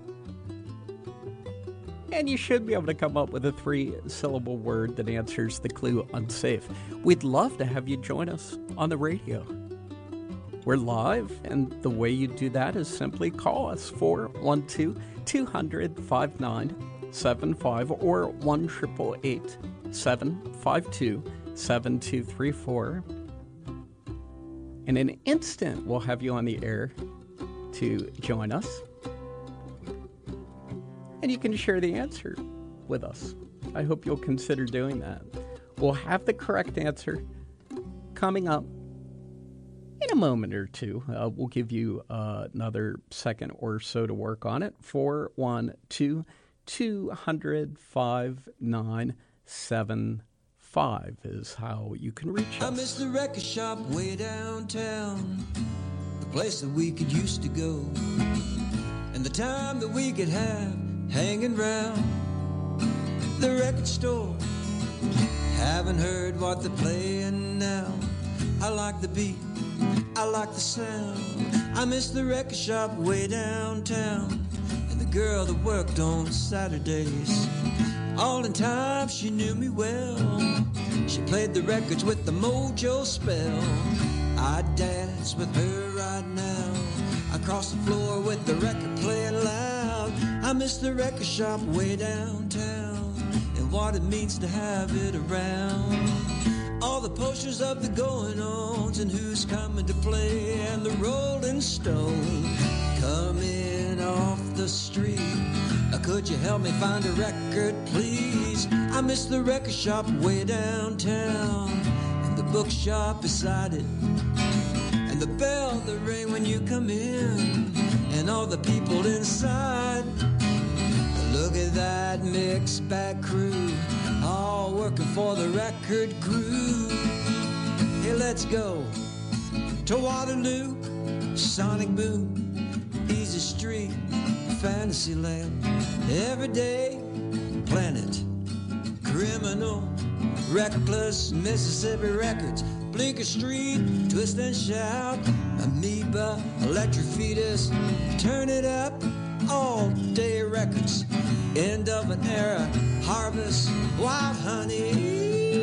And you should be able to come up with a three-syllable word that answers the clue unsafe. We'd love to have you join us on the radio. We're live, and the way you do that is simply call us, four one two, two hundred, five nine seven five or one eight eight eight, seven five two, seven two three four. In an instant, we'll have you on the air to join us. And you can share the answer with us. I hope you'll consider doing that. We'll have the correct answer coming up in a moment or two. Uh, we'll give you uh, another second or so to work on it. four one two, two hundred, five nine seven five is how you can reach us.
I miss the record shop way downtown, the place that we could used to go, and the time that we could have hanging round the record store. Haven't heard what they're playing now. I like the beat, I like the sound. I miss the record shop way downtown, and the girl that worked on Saturdays. All in time, she knew me well. She played the records with the mojo spell. I'd dance with her right now, across the floor with the record playing loud. I miss the record shop way downtown, and what it means to have it around. All the posters of the going-ons and who's coming to play, and the Rolling Stone coming off the street. Could you help me find a record, please? I miss the record shop way downtown, and the bookshop beside it, and the bell that ring when you come in, and all the people inside. Look at that mixed bag crew, all working for the record crew. Hey, let's go to Waterloo, Sonic Boom, Easy Street, Fantasyland, Everyday Planet, Criminal, Reckless, Mississippi Records, Bleecker Street, Twist and Shout, Amoeba, Electric Fetus, Turn It Up, All Day Records, End of an Era, Harvest, Wild Honey.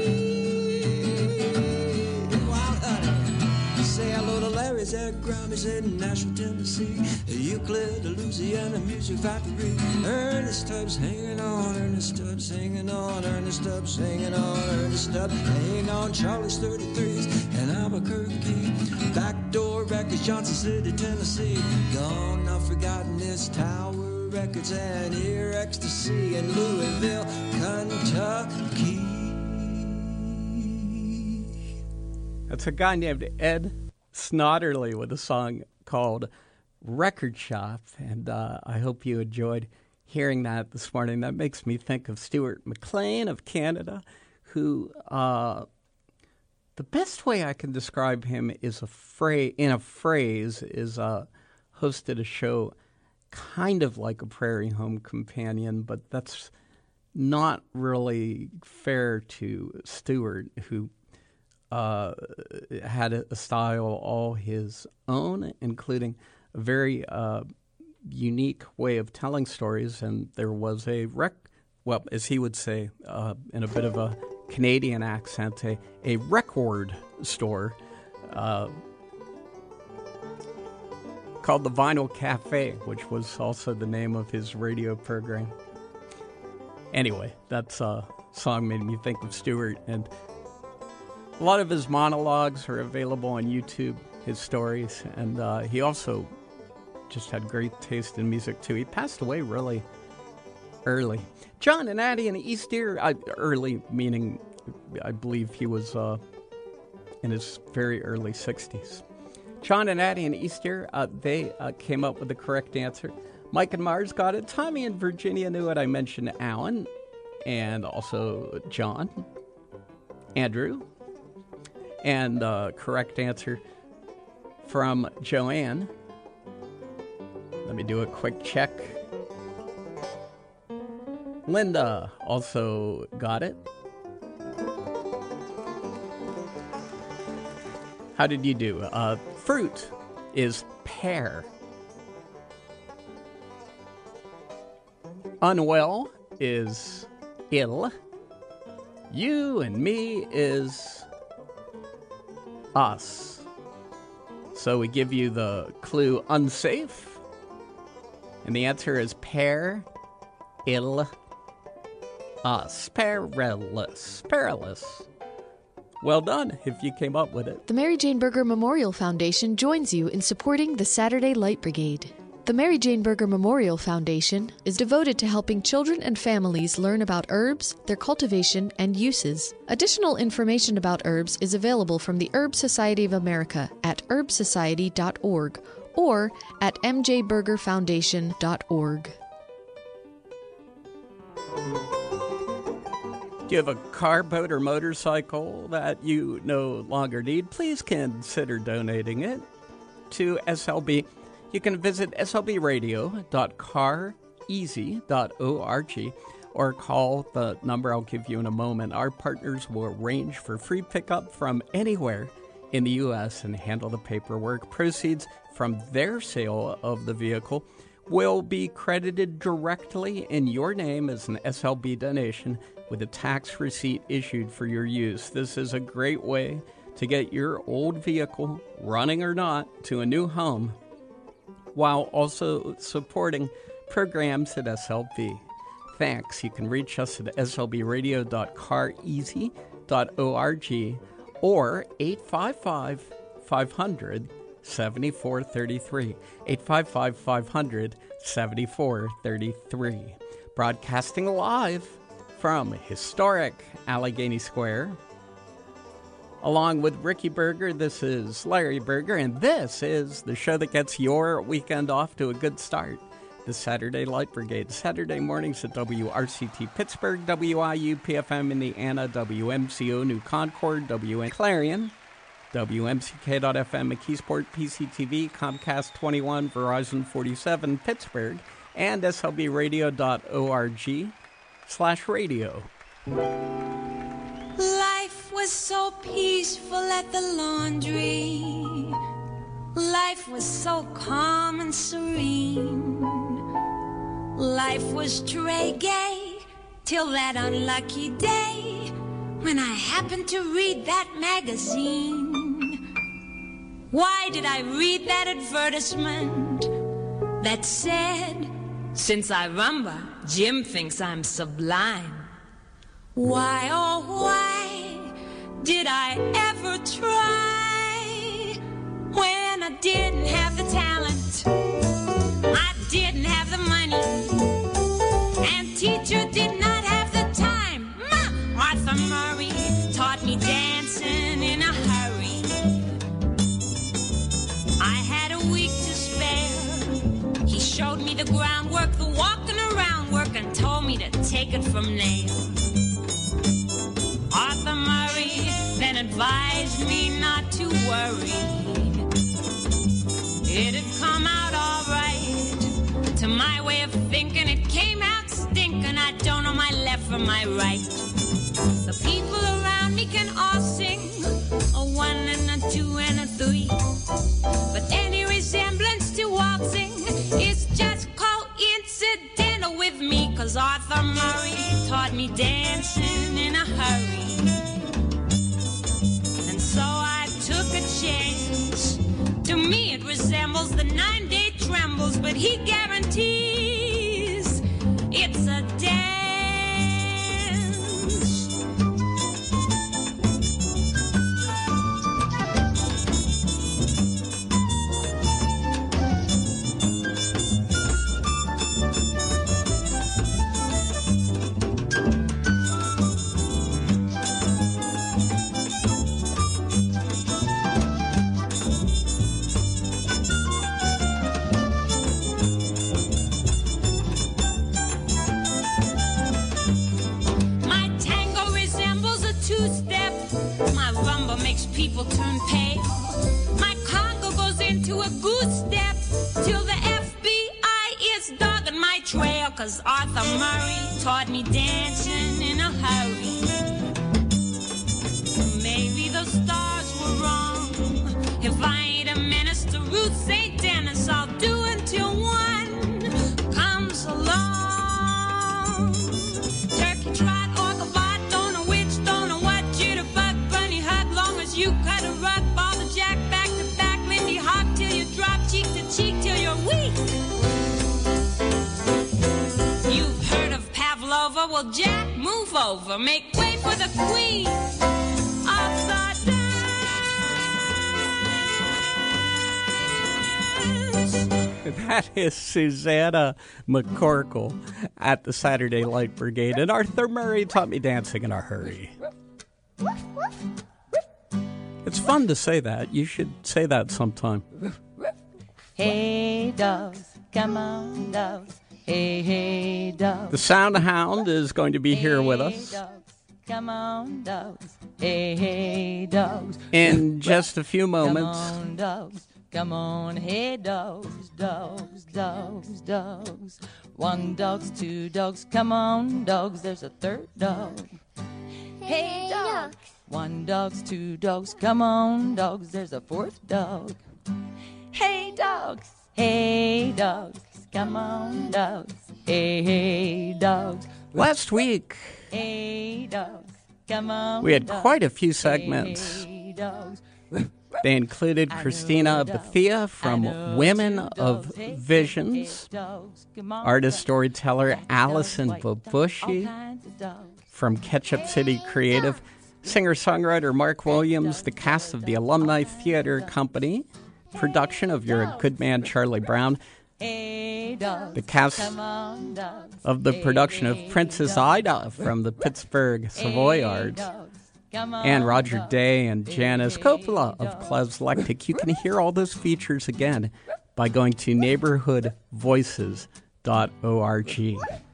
Say hello to Larry's at Grammy's in Nashville, Tennessee, Euclid, Louisiana Music Factory. Ernest Tubbs hanging on, Ernest Tubbs hanging on, Ernest Tubbs hanging on, Ernest Tubbs hanging on. Charlie's thirty-threes in Albuquerque, Backdoor Records, Johnson City, Tennessee. Gone, not forgotten is Tower Records and Ear Ecstasy in Louisville, Kentucky.
That's a guy named Ed Snodderly with a song called Record Shop, and uh, I hope you enjoyed hearing that this morning. That makes me think of Stuart McLean of Canada, who, uh, the best way I can describe him is a phrase, in a phrase, is uh, hosted a show kind of like a Prairie Home Companion, but that's not really fair to Stuart, who Uh, had a style all his own, including a very uh, unique way of telling stories. And there was a rec, well, as he would say, uh, in a bit of a Canadian accent, a, a record store. Uh, called The Vinyl Cafe, which was also the name of his radio program. Anyway, that uh, song made me think of Stewart, and a lot of his monologues are available on YouTube, his stories, and uh, he also just had great taste in music, too. He passed away really early. John and Addie in East Deer, uh, early meaning I believe he was uh, in his very early sixties. John and Addie in East Deer, uh, they uh, came up with the correct answer. Mike and Mars got it. Tommy in Virginia knew it. I mentioned Alan and also John, Andrew. And uh, correct answer from Joanne. Let me do a quick check. Linda also got it. How did you do? Uh, fruit is pear. Unwell is ill. You and me is us. So we give you the clue unsafe. And the answer is pear, ill, us. Perilous. Perilous. Well done if you came up with it.
The Mary Jane Berger Memorial Foundation joins you in supporting the Saturday Light Brigade. The Mary Jane Berger Memorial Foundation is devoted to helping children and families learn about herbs, their cultivation, and uses. Additional information about herbs is available from the Herb Society of America at herb society dot org or at m j berger foundation dot org.
Do you have a car, boat, or motorcycle that you no longer need? Please consider donating it to S L B. You can visit s l b radio dot car easy dot org or call the number I'll give you in a moment. Our partners will arrange for free pickup from anywhere in the U S and handle the paperwork. Proceeds from their sale of the vehicle will be credited directly in your name as an S L B donation with a tax receipt issued for your use. This is a great way to get your old vehicle, running or not, to a new home, while also supporting programs at S L B. Thanks. You can reach us at s l b radio dot car easy dot org or eight five five, five hundred, seven four three three. eight five five, five hundred, seven four three three. Broadcasting live from historic Allegheny Square. Along with Ricky Berger, this is Larry Berger, and this is the show that gets your weekend off to a good start. The Saturday Light Brigade, Saturday mornings at W R C T Pittsburgh, W I U P F M Indiana, W M C O New Concord, W N Clarion, W M C K dot F M McKeesport, P C T V, Comcast twenty-one, Verizon forty-seven, Pittsburgh, and S L B radio dot org slash radio.
Life was so peaceful at the laundry. Life was so calm and serene. Life was tray gay till that unlucky day when I happened to read that magazine. Why did I read that advertisement that said, since I rumba, Jim thinks I'm sublime? Why, oh why did I ever try when I didn't have the talent, I didn't have the money, and teacher did not have the time? Ma, Arthur Murray taught me dancing in a hurry. I had a week to spare. He showed me the groundwork, the walking around work, and told me to take it from there. Arthur Murray then advised me not to worry. It had come out all right. To my way of thinking, it came out stinking. I don't know my left from my right. The people around me can all sing a one and a two and a three, but any resemblance to waltzing is just coincidental with me, 'cause Arthur Murray taught me dancing in a hurry. And so I took a chance. To me it was resembles the nine-day trembles, but he guarantees it's a dance. People turn pale. My conga goes into a goose step till the F B I is dogging my trail. Cause Arthur Murray taught me dancing in a hurry. Maybe the stars were wrong. If I ain't a minister, Ruth Saint Dennis, I'll do until one comes along. Turkey trot, orca don't know which, don't know what, jitterbug, bunny hug, long as you cut a rug, ball the jack, back to back, Lindy Hop till you drop, cheek to cheek till you're weak. You've heard of Pavlova? Well, Jack, move over, make way for the queen of the dance.
That is Susanna McCorkle at the Saturday Light Brigade, and Arthur Murray taught me dancing in a hurry. It's fun to say that. You should say that sometime.
Hey, dogs, come on, dogs. Hey, hey, dogs.
The Sound Hound is going to be here with us.
Dogs, come on, dogs. Hey, hey, dogs.
In just a few moments.
Come on, dogs. Come on, hey, dogs, dogs, dogs, dogs. One dog's two dogs. Come on, dogs. There's a third dog. Hey, dogs. One dog's two dogs. Come on, dogs. There's a fourth dog. Hey, dogs. Hey, dogs. Come on, dogs. Hey, hey, dogs.
Last week,
Hey, dogs. Come on.
we had
dogs.
quite a few segments.
Hey, dogs.
They included Christina Bethia from Women of Visions, artist storyteller Allison Babushi from Ketchup City Creative, singer-songwriter Mark Williams, the cast of the Alumni Theater Company, production of You're a Good Man, Charlie Brown, the cast of the production of Princess Ida from the Pittsburgh Savoy Arts, and Roger Day and Janice Coppola of Klezlectic. You can hear all those features again by going to neighborhood voices dot org.